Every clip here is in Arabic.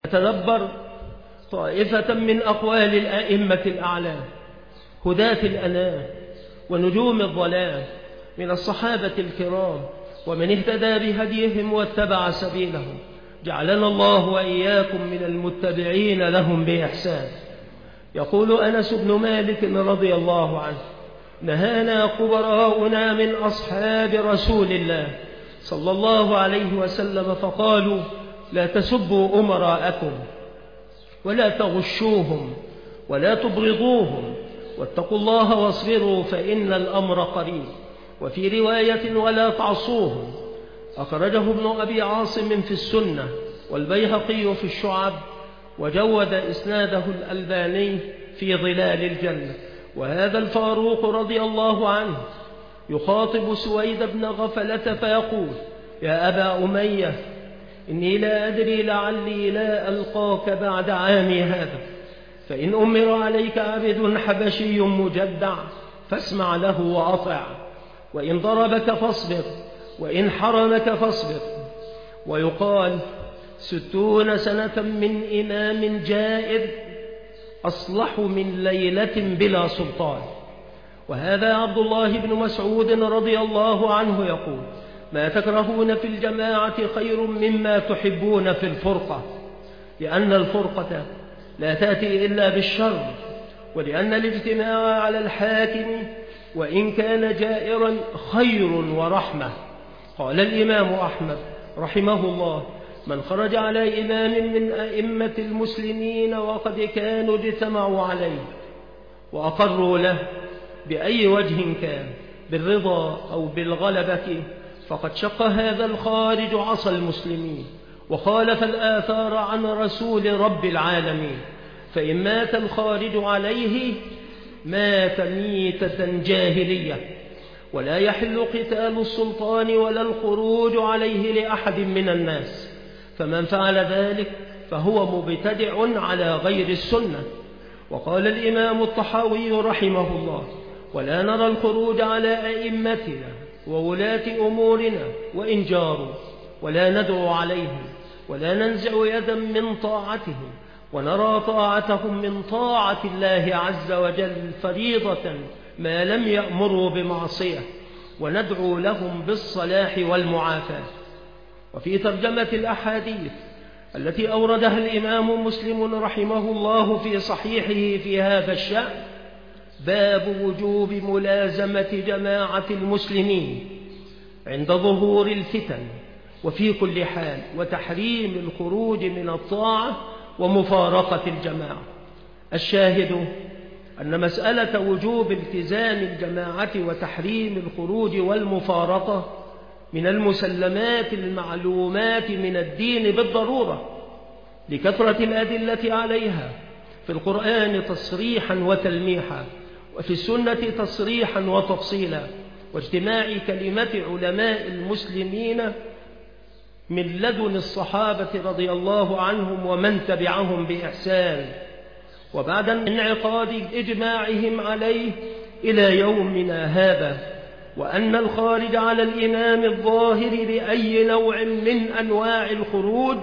تدبر طائفة من أقوال الأئمة الأعلام هداة الأنام ونجوم الظلام من الصحابة الكرام ومن اهتدى بهديهم واتبع سبيلهم، جعلنا الله وإياكم من المتبعين لهم بإحسان. يقول أنس بن مالك رضي الله عنه: نهانا كبراؤنا من أصحاب رسول الله صلى الله عليه وسلم فقالوا: لا تسبوا أمراءكم ولا تغشوهم ولا تبغضوهم واتقوا الله واصبروا فإن الأمر قريب. وفي رواية: ولا تعصوهم. أخرجه ابن أبي عاصم في السنة والبيهقي في الشعب، وجود إسناده الألباني في ظلال الجنة. وهذا الفاروق رضي الله عنه يخاطب سويد بن غفلة فيقول: يا أبا أمية، إني لا أدري لعلي لا ألقاك بعد عامي هذا، فإن أمر عليك عبد حبشي مجدع فاسمع له وأطع، وإن ضربك فاصبر، وإن حرمك فاصبر. ويقال: 60 سنة من إمام جائر أصلح من ليلة بلا سلطان. وهذا عبد الله بن مسعود رضي الله عنه يقول: ما تكرهون في الجماعة خير مما تحبون في الفرقة، لأن الفرقة لا تأتي إلا بالشر، ولأن الاجتماع على الحاكم وإن كان جائرا خير ورحمة. قال الإمام أحمد رحمه الله: من خرج على إمام من أئمة المسلمين وقد كانوا اجتمعوا عليه وأقروا له بأي وجه كان، بالرضا أو بالغلبة، فقد شق هذا الخارج عصا المسلمين وخالف الآثار عن رسول رب العالمين. فإن مات الخارج عليه مات ميتة جاهلية، ولا يحل قتال السلطان ولا الخروج عليه لأحد من الناس، فمن فعل ذلك فهو مبتدع على غير السنة. وقال الإمام الطحاوي رحمه الله: ولا نرى الخروج على أئمتنا وولاة أمورنا وإن جاروا، ولا ندعو عليهم، ولا ننزع يدا من طاعتهم، ونرى طاعتهم من طاعة الله عز وجل فريضة ما لم يأمروا بمعصية، وندعو لهم بالصلاح والمعافاة. وفي ترجمة الأحاديث التي أوردها الإمام مسلم رحمه الله في صحيحه في هذا الشأن: باب وجوب ملازمة جماعة المسلمين عند ظهور الفتن وفي كل حال، وتحريم الخروج من الطاعة ومفارقة الجماعة. الشاهد أن مسألة وجوب التزام الجماعة وتحريم الخروج والمفارقة من المسلمات المعلومات من الدين بالضرورة، لكثرة الأدلة عليها في القرآن تصريحا وتلميحا، وفي السنة تصريحا وتفصيلا، واجتماع كلمة علماء المسلمين من لدن الصحابة رضي الله عنهم ومن تبعهم بإحسان، وبعد انعقاد إجماعهم عليه إلى يومنا هذا، وأن الخارج على الإمام الظاهر بأي نوع من أنواع الخروج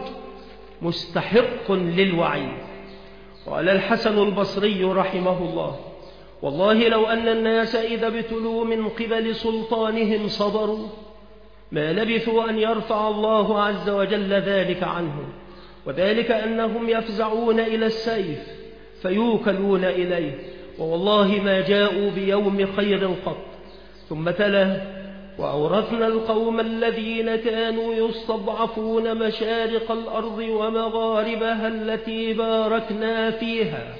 مستحق للوعيد. قال الحسن البصري رحمه الله: والله لو أن الناس إذا ابتلوا من قبل سلطانهم صبروا ما لبثوا أن يرفع الله عز وجل ذلك عنهم، وذلك أنهم يفزعون إلى السيف فيوكلون إليه، ووالله ما جاءوا بيوم خير قط. ثم تلا: وأورثنا القوم الذين كانوا يستضعفون مشارق الأرض ومغاربها التي باركنا فيها،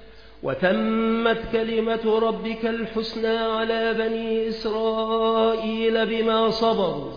وتمت كلمة ربك الحسنى على بني إسرائيل بما صبروا،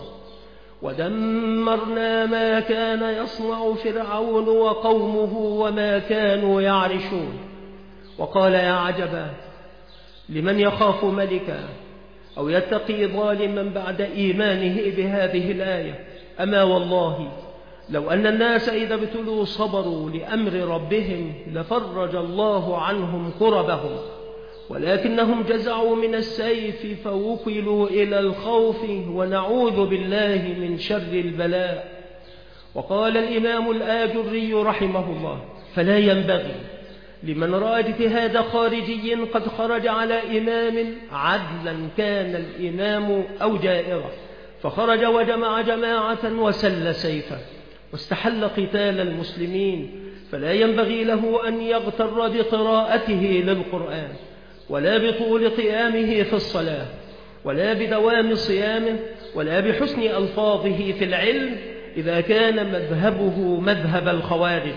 ودمرنا ما كان يصنع فرعون وقومه وما كانوا يعرشون. وقال: يا عجبا لمن يخاف ملكا أو يتقي ظالما بعد إيمانه بهذه الآية. أما والله لو أن الناس إذا ابتلوا صبروا لأمر ربهم لفرج الله عنهم كربهم، ولكنهم جزعوا من السيف فوكلوا إلى الخوف، ونعوذ بالله من شر البلاء. وقال الإمام الآجري رحمه الله: فلا ينبغي لمن رأى اجتهاد خارجي قد خرج على إمام عدلا كان الإمام أو جائرة، فخرج وجمع جماعة وسل سيفه واستحل قتال المسلمين، فلا ينبغي له أن يغتر بقراءته للقرآن، ولا بطول قيامه في الصلاة، ولا بدوام صيامه، ولا بحسن ألفاظه في العلم، إذا كان مذهبه مذهب الخوارج.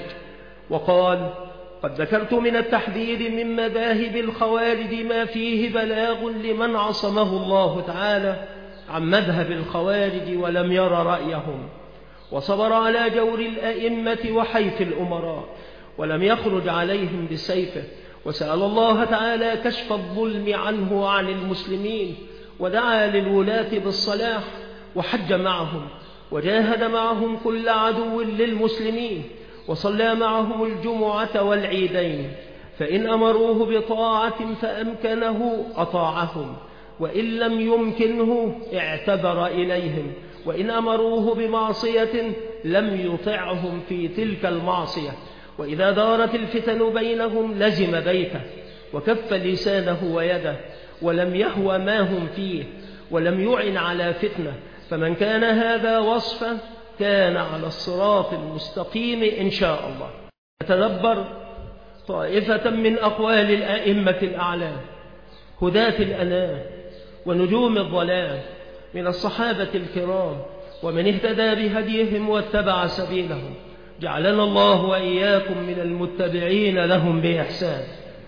وقال: قد ذكرت من التحذير من مذاهب الخوارج ما فيه بلاغ لمن عصمه الله تعالى عن مذهب الخوارج ولم ير رأيهم، وصبر على جور الأئمة وحيف الأمراء، ولم يخرج عليهم بسيفه، وسأل الله تعالى كشف الظلم عنه وعن المسلمين، ودعا للولاة بالصلاح، وحج معهم، وجاهد معهم كل عدو للمسلمين، وصلى معهم الجمعة والعيدين، فإن أمروه بطاعة فأمكنه أطاعهم، وإن لم يمكنه اعتبر إليهم، وإن أمروه بمعصية لم يطعهم في تلك المعصية، وإذا دارت الفتن بينهم لزم بيته، وكف لسانه ويده، ولم يهوى ما هم فيه، ولم يعن على فتنة. فمن كان هذا وصفه كان على الصراط المستقيم إن شاء الله. نتدبر طائفة من أقوال الأئمة الأعلام هداة الأنام ونجوم الضلال من الصحابة الكرام، ومن اهتدى بهديهم واتبع سبيلهم، جعلنا الله وإياكم من المتبعين لهم بإحسان.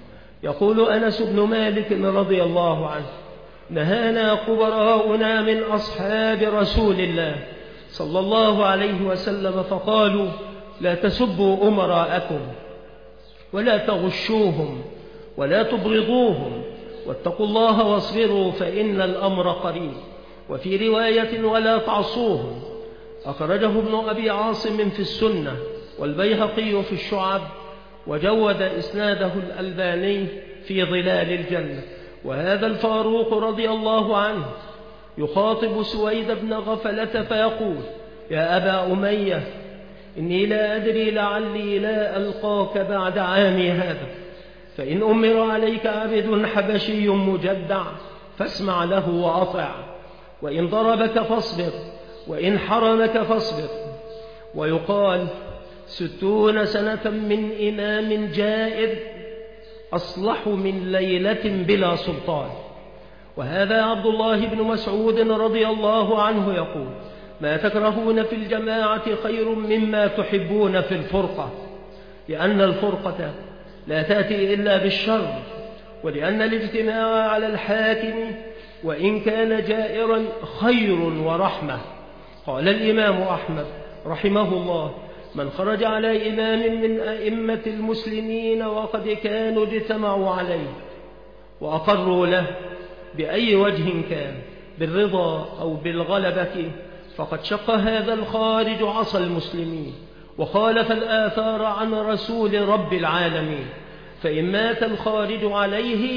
يقول أنس بن مالك رضي الله عنه: نهانا كبراؤنا من أصحاب رسول الله صلى الله عليه وسلم فقالوا: لا تسبوا أمراءكم، ولا تغشوهم، ولا تبغضوهم، واتقوا الله واصبروا فإن الأمر قريب. وفي رواية: ولا تعصوهم. أخرجه ابن أبي عاصم في السنة، والبيهقي في الشعب، وجود إسناده الألباني في ظلال الجنة. وهذا الفاروق رضي الله عنه يخاطب سويد بن غفلة فيقول: يا أبا أمية، إني لا أدري لعلي لا ألقاك بعد عامي هذا، فإن أمر عليك عبد حبشي مجدع فاسمع له وأطع، وإن ضربك فاصبر، وإن حرمك فاصبر. ويقال: 60 سنة من إمام جائر أصلح من ليلة بلا سلطان. وهذا عبد الله بن مسعود رضي الله عنه يقول: ما تكرهون في الجماعة خير مما تحبون في الفرقة، لأن الفرقة لا تأتي إلا بالشر، ولأن الاجتماع على الحاكم وإن كان جائرا خير ورحمة. قال الإمام أحمد رحمه الله: من خرج على إمام من أئمة المسلمين وقد كانوا اجتمعوا عليه وأقروا له بأي وجه كان، بالرضا أو بالغلبة، فقد شق هذا الخارج عصا المسلمين، وخالف الآثار عن رسول رب العالمين. فإن مات الخارج عليه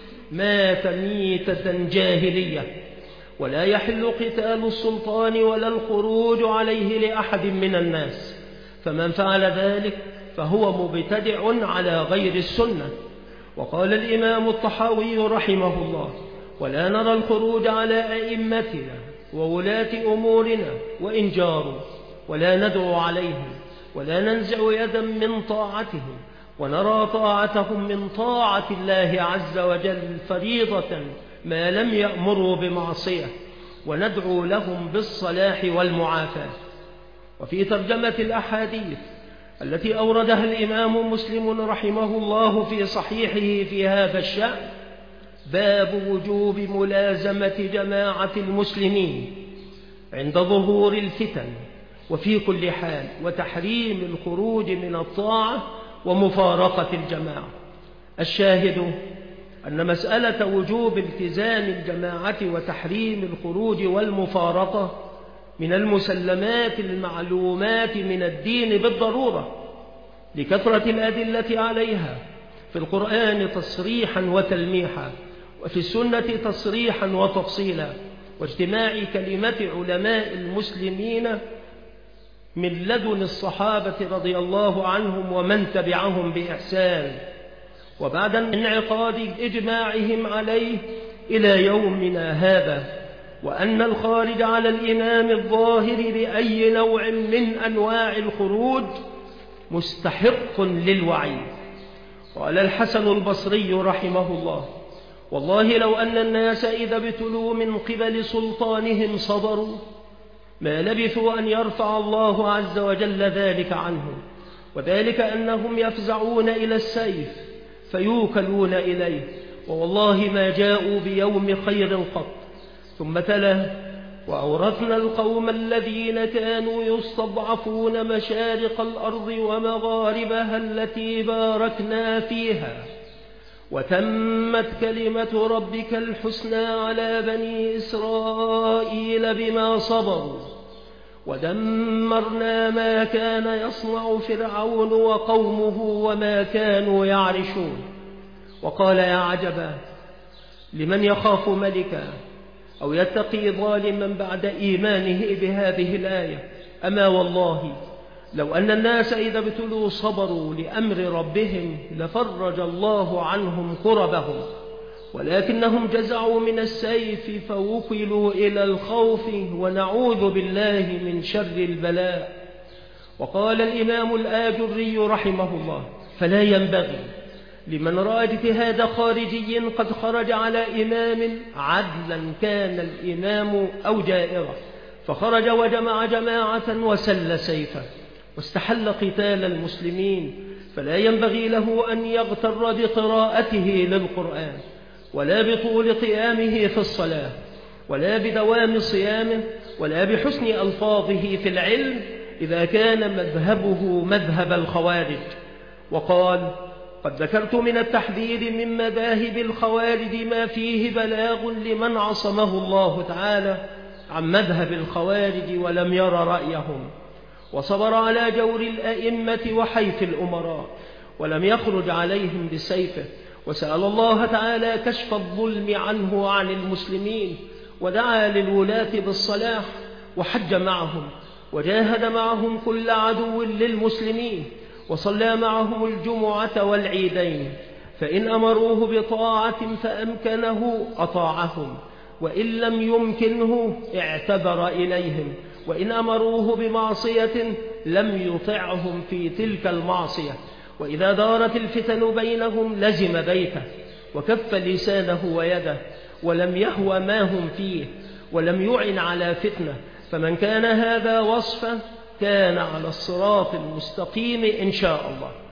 مات ميتة جاهلية، ولا يحل قتال السلطان ولا الخروج عليه لأحد من الناس، فمن فعل ذلك فهو مبتدع على غير السنة. وقال الإمام الطحاوي رحمه الله: ولا نرى الخروج على أئمتنا وولاة أمورنا وإن جاروا، ولا ندعو عليهم، ولا ننزع يدا من طاعتهم، ونرى طاعتهم من طاعة الله عز وجل فريضة ما لم يأمروا بمعصية، وندعو لهم بالصلاح والمعافاة. وفي ترجمة الأحاديث التي أوردها الإمام مسلم رحمه الله في صحيحه في هذا الشأن: باب وجوب ملازمة جماعة المسلمين عند ظهور الفتن وفي كل حال، وتحريم الخروج من الطاعة ومفارقة الجماعة. الشاهد أن مسألة وجوب التزام الجماعة وتحريم الخروج والمفارقة من المسلمات المعلومات من الدين بالضرورة، لكثرة الأدلة عليها في القرآن تصريحا وتلميحا، وفي السنة تصريحا وتفصيلا، واجتماع كلمة علماء المسلمين من لدن الصحابة رضي الله عنهم ومن تبعهم بإحسان، وبعد انعقاد إجماعهم عليه إلى يومنا هذا، وأن الخارج على الإمام الظاهر بأي نوع من أنواع الخروج مستحق للوعيد. قال الحسن البصري رحمه الله: والله لو أن الناس إذا ابتلوا من قبل سلطانهم صبروا ما لبثوا أن يرفع الله عز وجل ذلك عنهم، وذلك أنهم يفزعون إلى السيف فيوكلون إليه، ووالله ما جاءوا بيوم خير قط. ثم تلا: وأورثنا القوم الذين كانوا يستضعفون مشارق الأرض ومغاربها التي باركنا فيها، وتمت كلمة ربك الحسنى على بني إسرائيل بما صبروا، ودمرنا ما كان يصنع فرعون وقومه وما كانوا يعرشون. وقال: يا عجبا لمن يخاف ملكا أو يتقي ظالما بعد إيمانه بهذه الآية. أما والله لو أن الناس إذا ابتلوا صبروا لأمر ربهم لفرج الله عنهم كربهم، ولكنهم جزعوا من السيف فوكلوا إلى الخوف، ونعوذ بالله من شر البلاء. وقال الإمام الآجري رحمه الله: فلا ينبغي لمن رأى اجتهاد خارجي قد خرج على إمام عدلا كان الإمام أو جائرة، فخرج وجمع جماعة وسل سيفه واستحل قتال المسلمين، فلا ينبغي له أن يغتر بقراءته للقرآن، ولا بطول قيامه في الصلاة، ولا بدوام صيامه، ولا بحسن ألفاظه في العلم، إذا كان مذهبه مذهب الخوارج. وقال: قد ذكرت من التحذير من مذاهب الخوارج ما فيه بلاغ لمن عصمه الله تعالى عن مذهب الخوارج ولم ير رأيهم، وصبر على جور الأئمة وحيف الأمراء، ولم يخرج عليهم بسيفه، وسأل الله تعالى كشف الظلم عنه وعن المسلمين، ودعا للولاة بالصلاح، وحج معهم، وجاهد معهم كل عدو للمسلمين، وصلى معهم الجمعة والعيدين، فإن أمروه بطاعة فأمكنه أطاعهم، وإن لم يمكنه اعتذر إليهم، وإن أمروه بمعصية لم يطعهم في تلك المعصية، وإذا دارت الفتن بينهم لزم بيته، وكف لسانه ويده، ولم يهوى ما هم فيه، ولم يعن على فتنة. فمن كان هذا وصفه كان على الصراط المستقيم إن شاء الله.